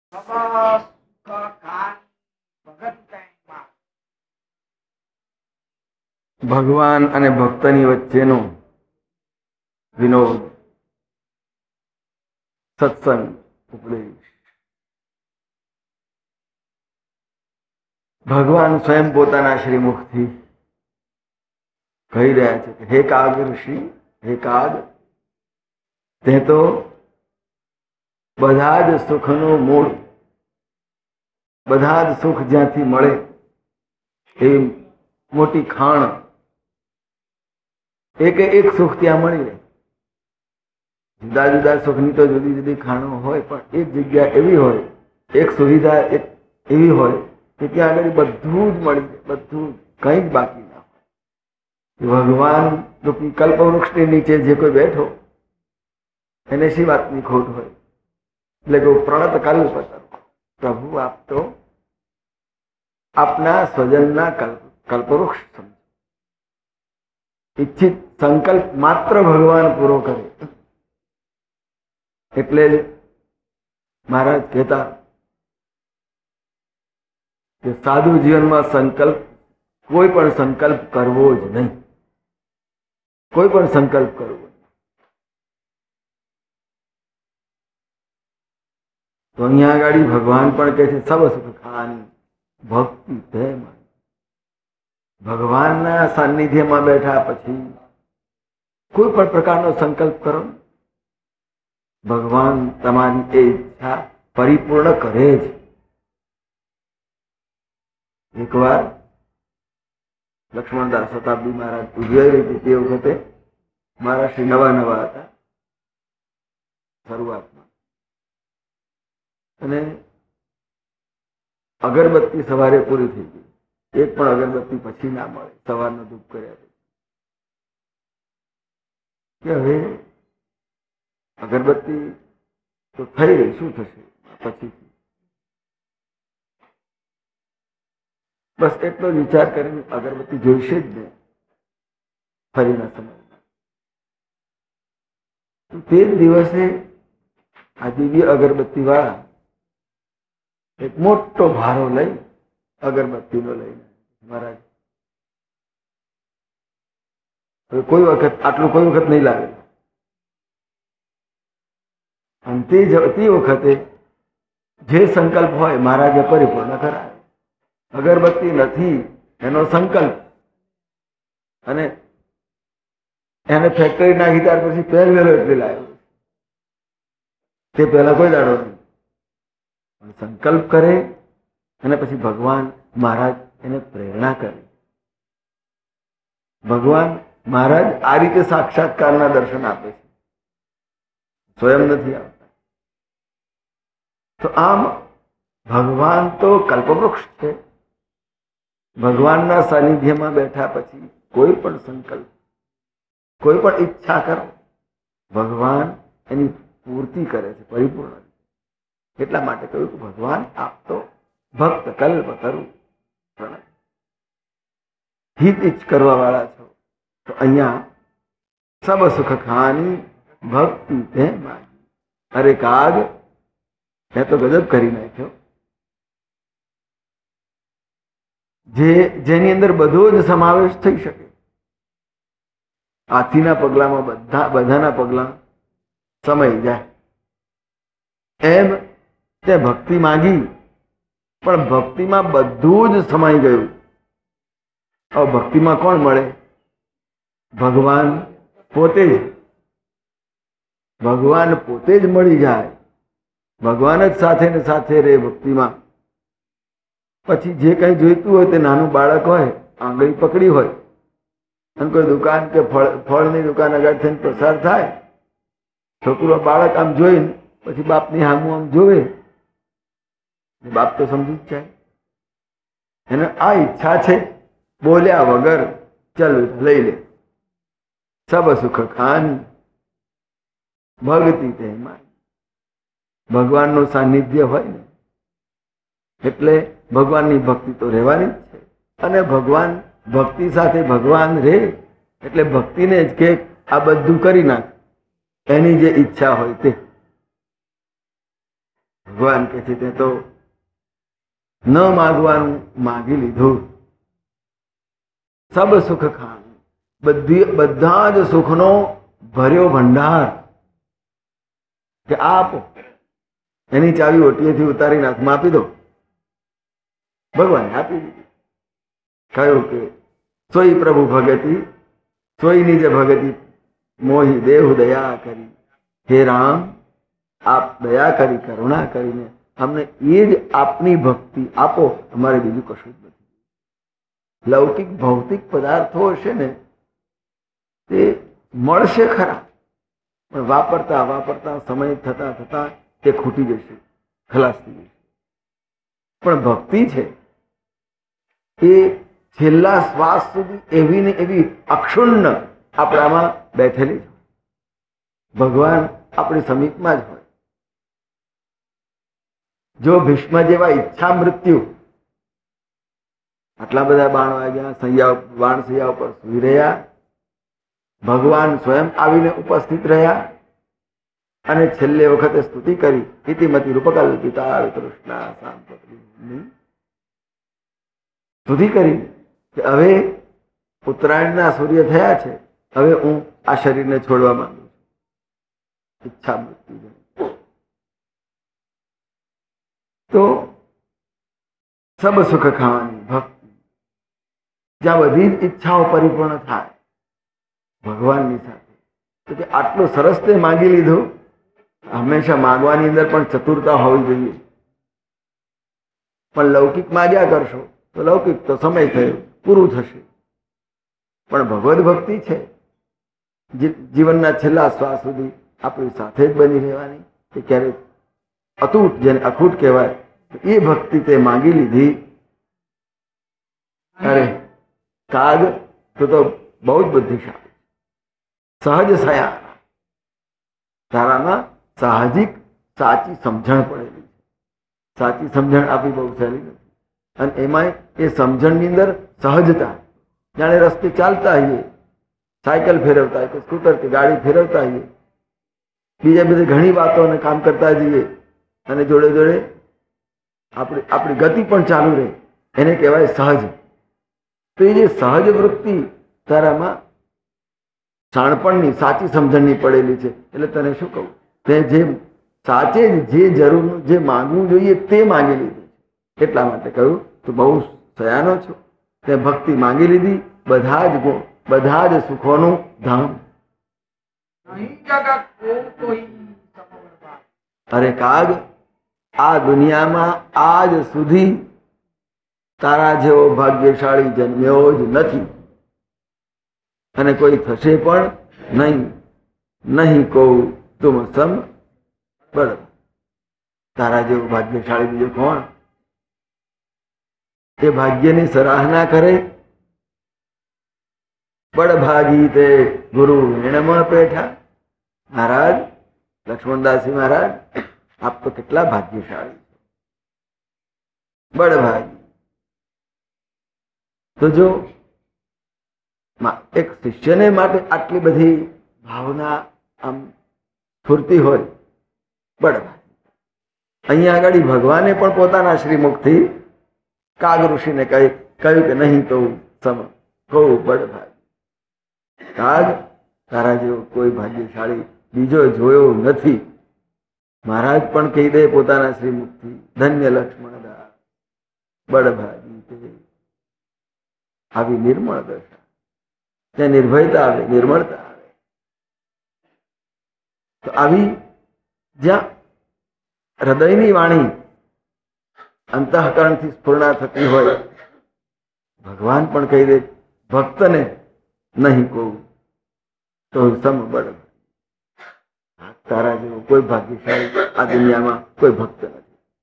ભગવાન અને ભક્તની વચ્ચેનો વિનોદ, સત્સંગ, ઉપદેશ. ભગવાન સ્વયં પોતાના શ્રીમુખથી કહી રહ્યા છે કે હે કાગ ઋષિ, હે કાગ, તે તો બધા જ સુખનું મૂળ, બધા જ સુખ જ્યાંથી મળે એ મોટી ખાણ, એક સુખ ત્યાં મળી રહે. જુદા જુદા સુખની તો જુદી જુદી ખાણો હોય, પણ એક જગ્યા એવી હોય, એક સુવિધા એવી હોય કે ત્યાં આગળ બધું જ મળી જાય, બધું જ, કંઈ જ બાકી ના હોય. ભગવાન રૂપી કલ્પવૃક્ષની નીચે જે કોઈ બેઠો એને શી વાતની ખોટ હોય? એટલે કે પ્રણત કલ્પ, પ્રભુ આપ તો આપના સ્વજનના કલ્પવૃક્ષ સમજો. ઈચ્છિત સંકલ્પ માત્ર ભગવાન પૂરો કરે. એટલે મહારાજ કહેતા કે સાધુ જીવનમાં સંકલ્પ, કોઈ પણ સંકલ્પ કરવો જ નહીં, કોઈ પણ સંકલ્પ કરવો. તો અહીંયા આગળ ભગવાન પણ કહે છે સબ સુખ ખાની ભક્તિ તેમ. ભગવાનના સાનિધ્યમાં બેઠા પછી કોઈ પણ પ્રકારનો સંકલ્પ કરો, ભગવાન તમારી એ ઈચ્છા પરિપૂર્ણ કરે જ. એકવાર લક્ષ્મણદાસ શતાબ્દી મહારાજ ઉજવાઈ હતી તે વખતે મારા શ્રી નવા હતા શરૂઆતમાં, અને અગરબત્તી સવારે પૂરી થઈ ગઈ. એક પણ અગરબત્તી પછી ના મળે સવારનો ધૂપ કર્યા કે હવે અગરબત્તી તો થઈ રહી, શું થશે પછી? બસ એટલો જ વિચાર કરીને અગરબત્તી જોઈશે જ નહીં ફરીના સમયમાં. તે જ દિવસે આ દિવ્ય અગરબત્તી વાળા એક મોટો ભારો લઈ અગરબત્તીનો લઈને મહારાજ હવે કોઈ વખત આટલું કોઈ વખત નહીં લાગે. અને તે વખતે જે સંકલ્પ હોય મહારાજે પરિપૂર્ણ કરાવે. અગરબત્તી નથી એનો સંકલ્પ, અને એને ફેક્ટરી નાખી ત્યાર પછી પહેરવેલો એટલે લાવ્યો. તે પહેલા કોઈ દાડો નહીં, પણ સંકલ્પ કરે અને પછી ભગવાન મહારાજ એને પ્રેરણા કરે. ભગવાન મહારાજ આ રીતે સાક્ષાત્કારના દર્શન આપે છે, સ્વયં નથી આવતા. તો આમ ભગવાન તો કલ્પવૃક્ષ છે. ભગવાનના સાનિધ્યમાં બેઠા પછી કોઈ પણ સંકલ્પ, કોઈ પણ ઈચ્છા કરો, ભગવાન એની પૂર્તિ કરે છે, પરિપૂર્ણ. એટલા માટે કહ્યું કે ભગવાન આપ તો ભક્ત કલ્પ કરું, હિત ઈચ્છ કરવા વાળા છો. તો અહીંયા સબ સુખ ખાની ભક્તિ તે માગી. અરે કાગ, એ તો ગજબ કરી નાખ્યો. જેની અંદર બધો જ સમાવેશ થઈ શકે. હાથીના પગલામાં બધાના પગલા સમાઈ જાય, એમ તે ભક્તિ માગી, પણ ભક્તિમાં બધું જ સમાઈ ગયું. હવે ભક્તિમાં કોણ મળે? ભગવાન પોતે જ. ભગવાન પોતે જ મળી જાય, ભગવાન જ સાથે ને સાથે રહે ભક્તિમાં. પછી જે કંઈ જોઈતું હોય તે નાનું બાળક હોય, આંગળી પકડી હોય, અને કોઈ દુકાન કે ફળની દુકાન આગળ થઈને પસાર થાય, છોકરો બાળક આમ જોઈને પછી બાપની સામું આમ જોવે, બાપ તો સમજી જ જાય એને આ ઈચ્છા છે, બોલ્યા વગર ચાલ લઈ લે. સબ સુખ ખાની ભક્તિ તેમાં. ભગવાનનું સાનિધ્ય હોય ને એટલે ભગવાનની ભક્તિ તો રહેવાની જ છે. અને ભગવાન ભક્તિ સાથે ભગવાન રહે એટલે ભક્તિને જ કે આ બધું કરી નાખ, એની જે ઈચ્છા હોય તે. ભગવાન કહે છે તે તો ન માગવાનું માગી લીધું. સબ સુખ ખાન, બધા જ સુખનો ભર્યો ભંડાર કે આપો. એની ચાવી ઓટીએથી ઉતારીને હાથમાં આપી દો. ભગવાન આપી દીધી. કહ્યું કે સોઈ પ્રભુ ભગતી, સોઈની જે ભગતી મોહી દેહુ દયા કરી. હે રામ, આપ દયા કરી, કરુણા કરીને અમને એ જ આપની ભક્તિ આપો, અમારે બીજું કશું જ નથી. લૌકિક ભૌતિક પદાર્થો હશે ને તે મળશે ખરા, પણ વાપરતા વાપરતા સમય થતા થતા તે ખૂટી જશે, ખલાસ થઈ જશે. પણ ભક્તિ છે એ છેલ્લા શ્વાસ સુધી એવી ને એવી અક્ષુણ્ણ આપણામાં બેઠેલી છે. ભગવાન આપણી સમીપમાં જ હોય. જો ભીષ્મ જેવા ઈચ્છા મૃત્યુ આટલા બધા બાણ વાગ્યા, બાણ સૈયા ઉપર સુઈ રહ્યા, ભગવાન સ્વયં આવીને ઉપસ્થિત રહ્યા અને છેલ્લે વખતે સ્તુતિ કરી, ઇતિમતી રૂપકલ્પિતા કૃષ્ણા સાંપત્ની સ્તુતિ કરી કે હવે ઉત્તરાયણના સૂર્ય થયા છે, હવે હું આ શરીરને છોડવા માંગુ છું. ઈચ્છા મૃત્યુ. તો સબ સુખ ખાવાની ભક્તિ, જ્યાં બધી જ ઈચ્છાઓ પરિપૂર્ણ થાય ભગવાનની સાથે. તો કે આટલું સરસ તે માગી લીધું. હંમેશા માગવાની અંદર પણ ચતુરતા હોવી જોઈએ. પણ લૌકિક માગ્યા કરશો તો લૌકિક તો સમય થયો, પૂરું થશે. પણ ભગવદ ભક્તિ છે જીવનના છેલ્લા શ્વાસ સુધી આપણી સાથે જ બની રહેવાની. એ ક્યારેક અતૂટ, જેને અખૂટ કહેવાય, એ ભક્તિ તે માગી લીધી. અરે કાગ તો બહુ જ બુદ્ધિશાળી, સહજ સયા, તારામાં સાહજિક સાચી સમજણ પડેલી છે. સાચી સમજણ આપી બહુ સહેલી નથી. અને એમાંય એ સમજણની અંદર સહજતા, જાણે રસ્તે ચાલતા હોઈએ, સાયકલ ફેરવતા હોય કે સ્કૂટર કે ગાડી ફેરવતા હોઈએ, બીજા બધી ઘણી વાતો અને કામ કરતા જઈએ અને જોડે જોડે આપણી ગતિ પણ ચાલુ રહે, એને કહેવાય સહજ. તો એ જે સહજ વૃત્તિ તારામાં શાણપણની સાચી સમજણની પડેલી છે. એટલે તને શું કહું, તે જે સાચે જે જરૂર, જે માંગવું જોઈએ તે માંગી લીધું છે. એટલા માટે કહ્યું તું બહુ સયાનો છો, તે ભક્તિ માંગી લીધી. બધા જ સુખોનું ધામ. અરે કાગ, આ દુનિયામાં આજ સુધી તારા જેવો ભાગ્યશાળી જન્મ્યો જ નથી અને કોઈ થશે પણ નહીં. નહીં કહું તુમ સમ બળ. તારા જેવું ભાગ્યશાળી બીજો કોણ? એ ભાગ્યની સરાહના કરે. બળભાગી તે ગુરુ વેણમાં પેઠા. મહારાજ લક્ષ્મણદાસજી મહારાજ, આપ તો કેટલા ભાગ્યશાળી. બળભાગી. તો જો એક શિષ્યને માટે આટલી બધી ભાવના આમ સ્ફૂર્તિ હોય, બળભાગી. અહીંયા આગળ ભગવાને પણ પોતાના શ્રીમુખથી કાગ ઋષિને કહ્યું કે નહીં તો સમ કહું બળભાગી. કાગ, તારા જેવો કોઈ ભાગ્યશાળી બીજો જોયો નથી. મહારાજ પણ કહી દે પોતાના શ્રીમુખથી, ધન્ય લક્ષ્મણદાસ બળભાગી તે. આવી નિર્મળ દશા, ત્યાં નિર્ભયતા આવે, નિર્મળતા આવે. તો આવી જ્યાં હૃદયની વાણી અંતઃકરણથી સ્ફૂર્ણા થતી હોય, ભગવાન પણ કહી દે ભક્તને નહીં કહું તો સમ બળ. તારા જેવું કોઈ ભાગ્યશાળી આ દુનિયામાં કોઈ ભક્ત નથી.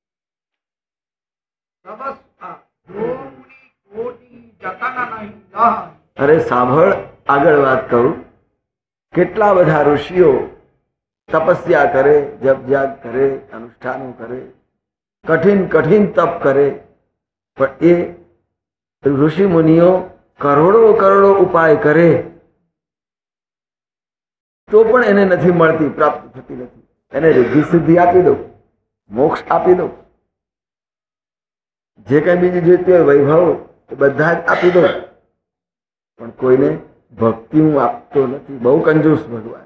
અરે સાંભળ, આગળ વાત કરું. કેટલા બધા ઋષિઓ તપસ્યા કરે, જપ જાગ કરે, અનુષ્ઠાનો કરે, કઠિન કઠિન તપ કરે, પણ એ ઋષિ મુનિઓ કરોડો કરોડો ઉપાય કરે તો પણ એને નથી મળતી, પ્રાપ્ત થતી નથી. એને રિદ્ધિ સિદ્ધિ આપી દો, મોક્ષ આપી દઉં, જે કઈ બીજી જોઈતી હોય વૈભવ એ બધા જ આપી દઉં, પણ કોઈને ભક્તિ હું આપતો નથી. બહુ કંજૂસ ભગવાન.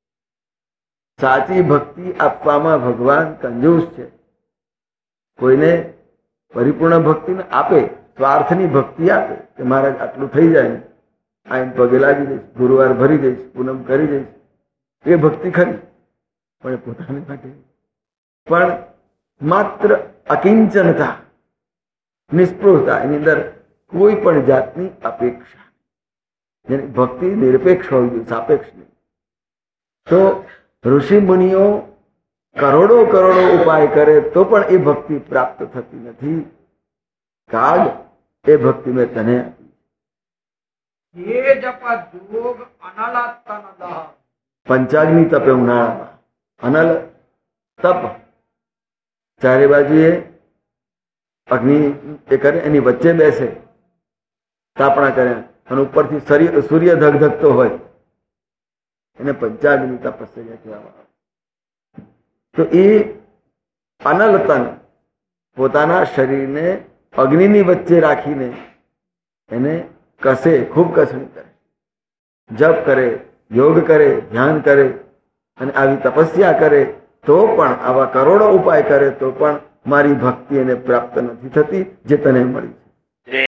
સાચી ભક્તિ આપવામાં ભગવાન કંજૂસ છે. કોઈને પરિપૂર્ણ ભક્તિ આપે, સ્વાર્થની ભક્તિ આપે કે મહારાજ આટલું થઈ જાય ને આઈને પગે લાગી જઈશ, ગુરુવાર ભરી જઈશ, પૂનમ કરી જઈશ, એ ભક્તિ ખરી, પણ એ પોતાની માટે. પણ માત્ર અકિંચનતા, નિષ્પૃહતા, એની અંદર કોઈ પણ જાતની અપેક્ષા, જેની ભક્તિ નિરપેક્ષ હોવી જોઈએ, સાપેક્ષ નહીં. તો ઋષિ મુનિઓ કરોડો કરોડો ઉપાય કરે તો પણ એ ભક્તિ પ્રાપ્ત થતી નથી. કાગ એ ભક્તિ મેં તને આપી. પંચાગ્નિ તપે ઉનાળામાં, અનલ તપ, ચારે બાજુએ અગ્નિ એ કરે, એની વચ્ચે બેસે, તાપણા કર્યા, અને ઉપરથી સૂર્ય ધગધગતો હોય, એને પંચાગ્નિ તપસ્યા કહેવામાં આવે. તો એ અનલ તન, પોતાના શરીરને અગ્નિની વચ્ચે રાખીને એને કસે, ખૂબ કસણી કરે, જપ કરે, યોગ કરે, ધ્યાન કરે, અને આવી તપસ્યા કરે તો પણ, આવા કરોડો ઉપાય કરે તો પણ મારી ભક્તિ એને પ્રાપ્ત નથી થતી જે તને મળી.